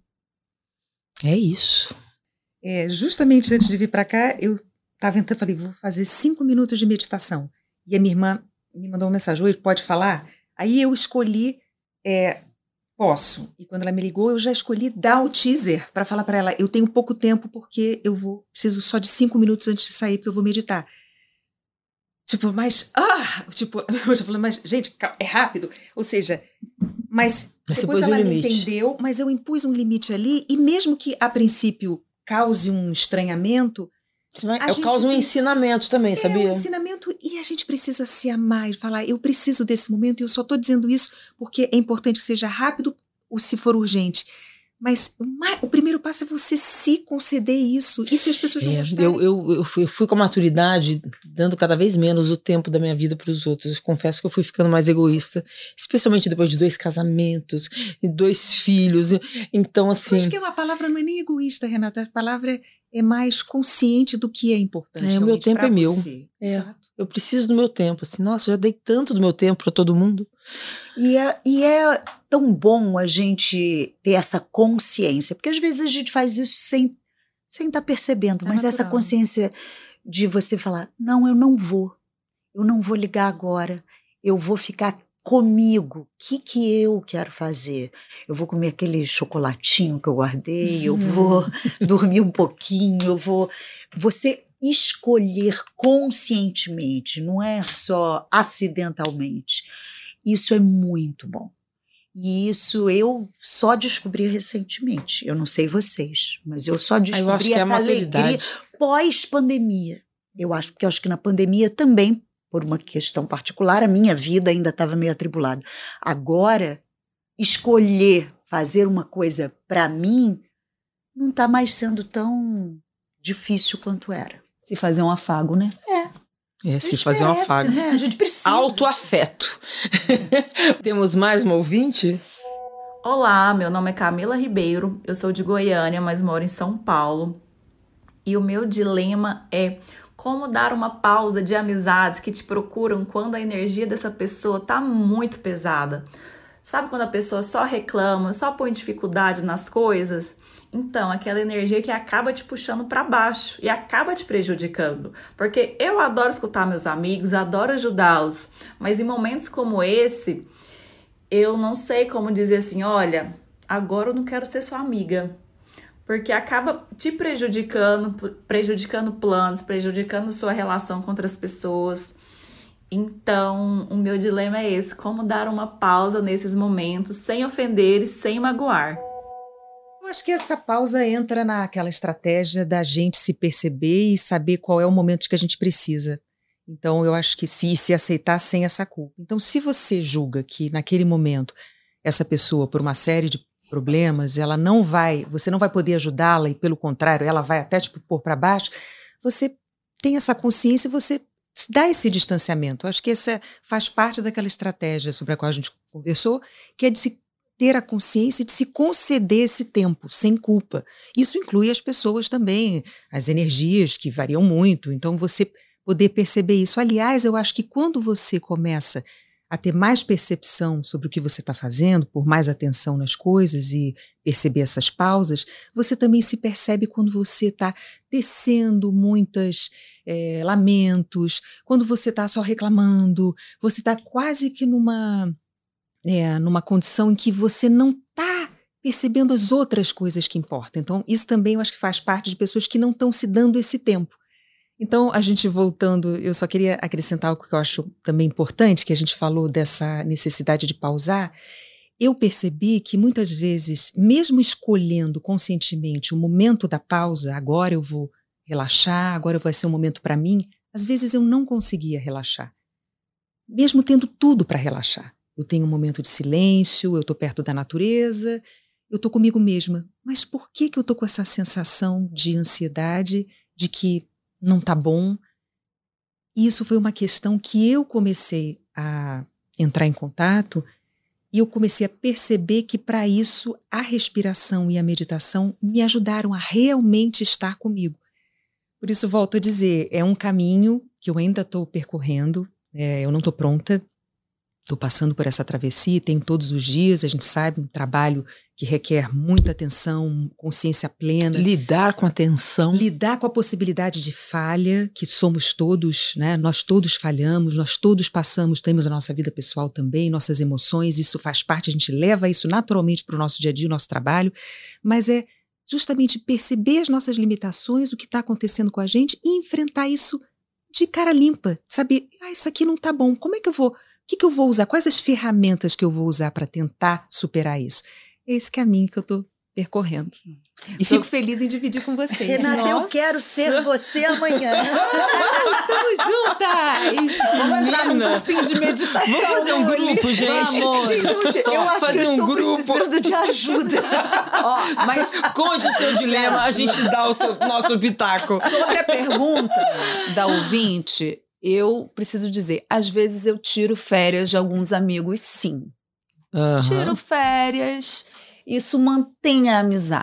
É isso. É, justamente antes de vir para cá, eu estava entrando, falei, vou fazer cinco minutos de meditação. E a minha irmã me mandou uma mensagem, oi, pode falar? Aí eu escolhi, é, posso. E quando ela me ligou, eu já escolhi dar o teaser para falar para ela, eu tenho pouco tempo porque eu vou, preciso só de cinco minutos antes de sair, porque eu vou meditar. Tipo, mas, ah, tipo, eu já falando, mas, gente, calma, é rápido. Ou seja, mas, Mas você depois pôs um ela me limite. entendeu, mas eu impus um limite ali, e mesmo que a princípio cause um estranhamento, Você vai, A eu gente causo um precisa- ensinamento também, é sabia? um ensinamento, e a gente precisa se amar e falar, eu preciso desse momento, e eu só estou dizendo isso porque é importante que seja rápido ou se for urgente. Mas o, mais, o primeiro passo é você se conceder isso. E se as pessoas não É, gostarem? eu, eu, eu, fui, eu fui com a maturidade dando cada vez menos o tempo da minha vida para os outros. Eu confesso que eu fui ficando mais egoísta, especialmente depois de dois casamentos e dois filhos. Então, Eu assim, acho que é uma palavra, não é nem egoísta, Renata, a palavra é, é mais consciente do que é importante. É, o meu tempo pra é meu. você. É. Exato. Eu preciso do meu tempo. Assim, nossa, já dei tanto do meu tempo para todo mundo. E é, e é tão bom a gente ter essa consciência, porque às vezes a gente faz isso sem sem estar percebendo, É mas essa natural. consciência de você falar, não, eu não vou, eu não vou ligar agora, eu vou ficar comigo, o que que eu quero fazer? Eu vou comer aquele chocolatinho que eu guardei, eu vou dormir um pouquinho, eu vou... Você escolher conscientemente, não é só acidentalmente. Isso é muito bom. E isso eu só descobri recentemente. Eu não sei vocês, mas eu só Ah, eu acho descobri que é a essa alegria maturidade. pós-pandemia. Eu acho, porque eu acho que na pandemia também, por uma questão particular, a minha vida ainda estava meio atribulada. Agora, escolher fazer uma coisa para mim não está mais sendo tão difícil quanto era. Se fazer um afago, né? É, A se gente fazer um merece, afago. né? A gente precisa. Autoafeto. Temos mais uma ouvinte? Olá, meu nome é Camila Ribeiro, eu sou de Goiânia, mas moro em São Paulo. E o meu dilema é como dar uma pausa de amizades que te procuram quando a energia dessa pessoa tá muito pesada. Sabe quando a pessoa só reclama, só põe dificuldade nas coisas? Então, aquela energia que acaba te puxando para baixo e acaba te prejudicando. Porque eu adoro escutar meus amigos, adoro ajudá-los, mas em momentos como esse, eu não sei como dizer assim, olha, agora eu não quero ser sua amiga. Porque acaba te prejudicando, prejudicando planos, prejudicando sua relação com outras pessoas. Então, o meu dilema é esse, como dar uma pausa nesses momentos, sem ofender e sem magoar. Eu acho que essa pausa entra naquela estratégia da gente se perceber e saber qual é o momento que a gente precisa. Então, eu acho que se, se aceitar sem essa culpa. Então, se você julga que naquele momento essa pessoa, por uma série de problemas, ela não vai, você não vai poder ajudá-la e, pelo contrário, ela vai até te pôr para baixo, você tem essa consciência e você dá esse distanciamento. Eu acho que essa faz parte daquela estratégia sobre a qual a gente conversou, que é de se ter a consciência de se conceder esse tempo, sem culpa. Isso inclui as pessoas também, as energias que variam muito, então você poder perceber isso. Aliás, eu acho que quando você começa a ter mais percepção sobre o que você está fazendo, por mais atenção nas coisas e perceber essas pausas, você também se percebe quando você está tecendo muitos é, lamentos, quando você está só reclamando, você está quase que numa... É, numa condição em que você não está percebendo as outras coisas que importam. Então, isso também eu acho que faz parte de pessoas que não estão se dando esse tempo. Então, a gente voltando, eu só queria acrescentar algo que eu acho também importante, que a gente falou dessa necessidade de pausar. Eu percebi que muitas vezes, mesmo escolhendo conscientemente o momento da pausa, agora eu vou relaxar, agora vai ser um momento para mim, às vezes eu não conseguia relaxar. Mesmo tendo tudo para relaxar. Eu tenho um momento de silêncio, eu estou perto da natureza, eu estou comigo mesma. Mas por que, que eu estou com essa sensação de ansiedade, de que não está bom? E isso foi uma questão que eu comecei a entrar em contato e eu comecei a perceber que para isso a respiração e a meditação me ajudaram a realmente estar comigo. Por isso, volto a dizer, é um caminho que eu ainda estou percorrendo, é, eu não estou pronta. Estou passando por essa travessia, tem todos os dias, a gente sabe, um trabalho que requer muita atenção, consciência plena. Lidar com a tensão. Lidar com a possibilidade de falha, que somos todos, né? Nós todos falhamos, nós todos passamos, temos a nossa vida pessoal também, nossas emoções, isso faz parte, a gente leva isso naturalmente para o nosso dia a dia, o nosso trabalho, mas é justamente perceber as nossas limitações, o que está acontecendo com a gente e enfrentar isso de cara limpa, saber, ah, isso aqui não está bom, como é que eu vou... O que, que eu vou usar? Quais as ferramentas que eu vou usar para tentar superar isso? É esse caminho que eu estou percorrendo. E fico feliz em dividir com vocês. Renata, Nossa. eu quero ser você amanhã. Estamos juntas! Vamos entrar num cursinho de meditação. Vamos fazer um grupo, gente. Vamos. Gente, eu acho fazer que eu um estou grupo. precisando de ajuda. Ó, mas Conte o seu dilema, a gente dá o seu, nosso pitaco. sobre a pergunta da ouvinte, eu preciso dizer, às vezes eu tiro férias de alguns amigos, sim. Uhum. Tiro férias, isso mantém a amizade.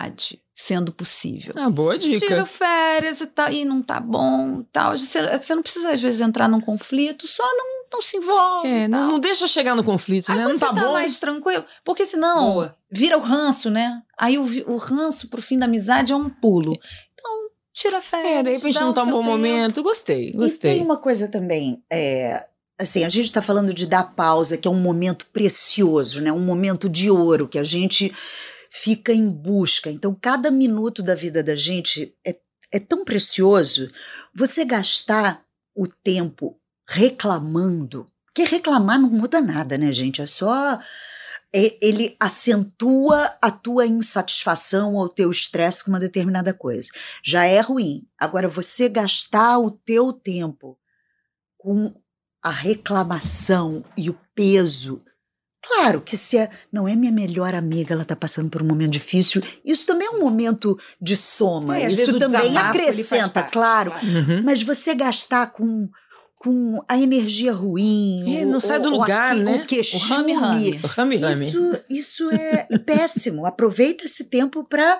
sendo possível. Ah, boa dica. Tira férias e, tá, e não tá bom e tal. Você, você não precisa, às vezes, entrar num conflito, só não, não se envolve. É, e não, tal. não deixa chegar no conflito, Aí né? quando Não tá você tá bom. mais tranquilo. Porque senão Boa. vira o ranço, né? Aí o, vi- o ranço pro fim da amizade é um pulo. Então, tira férias. É, de repente dá não o tá um seu bom tempo. momento. Gostei, E gostei. tem uma coisa também, é, assim, a gente está falando de dar pausa, que é um momento precioso, né? Um momento de ouro, que a gente fica em busca. Então, cada minuto da vida da gente é, é tão precioso. Você gastar o tempo reclamando, porque reclamar não muda nada, né, gente? É só... é- ele acentua a tua insatisfação ou o teu estresse com uma determinada coisa. Já é ruim. Agora, você gastar o teu tempo com a reclamação e o peso. Claro que se é, não é minha melhor amiga, ela está passando por um momento difícil, isso também é um momento de soma. É, às vezes isso o também desabafo, ele faz acrescenta, parte, claro. claro. Uhum. Mas você gastar com, com a energia ruim. É, ou- não sai do ou lugar, aqui- né? O queixume. O rame-rame. O rame, rame. Isso, isso é péssimo. Aproveita esse tempo para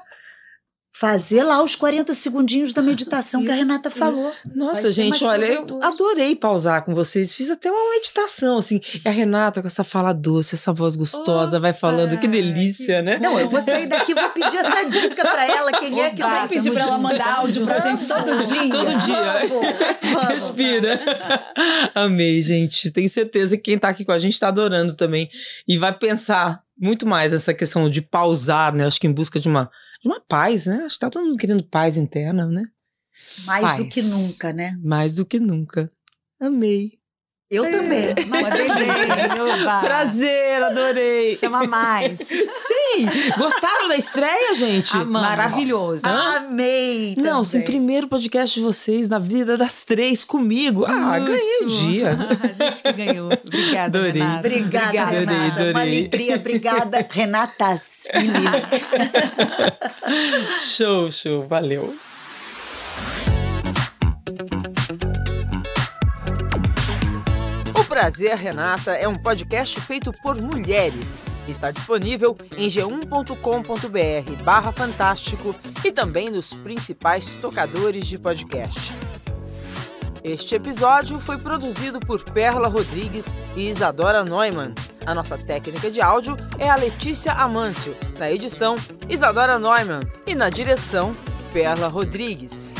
fazer lá os quarenta segundinhos da meditação que a Isso, Renata falou. isso. Nossa, Vai ser gente, mais olha, eu proveitoso. adorei pausar com vocês. Fiz até uma meditação, assim. E a Renata com essa fala doce, essa voz gostosa, vai falando. Que delícia, né? Não, eu vou sair daqui e vou pedir essa dica para ela. Quem é que vai Vai pedir pra ela mandar áudio pra gente todo dia. Todo dia. Vamos, vamos. Respira. Amei, gente. Tenho certeza que quem tá aqui com a gente tá adorando também. E vai pensar muito mais nessa questão de pausar, né? Acho que em busca de uma, de uma paz, né? Acho que tá todo mundo querendo paz interna, né? Mais Paz. do que nunca, né? Mais do que nunca. Amei. Eu também. Uma delícia. Oba. Prazer, adorei. Chama mais. Sim! Gostaram da estreia, gente? Amamos. Maravilhoso. Amei. Não, também. sim, primeiro podcast de vocês na vida das três comigo. Ah, Luxo. ganhei o dia. A gente que ganhou. Obrigada, Adorei. Renata. Obrigada, Obrigada, Renata. adorei, Uma adorei. alegria. Obrigada, Renatas. Menina. Show, show. Valeu. O Prazer Renata é um podcast feito por mulheres. Está disponível em g um ponto com ponto b r barra fantástico e também nos principais tocadores de podcast. Este episódio foi produzido por Perla Rodrigues e Isadora Neumann. A nossa técnica de áudio é a Letícia Amâncio. Na edição, Isadora Neumann. E na direção, Perla Rodrigues.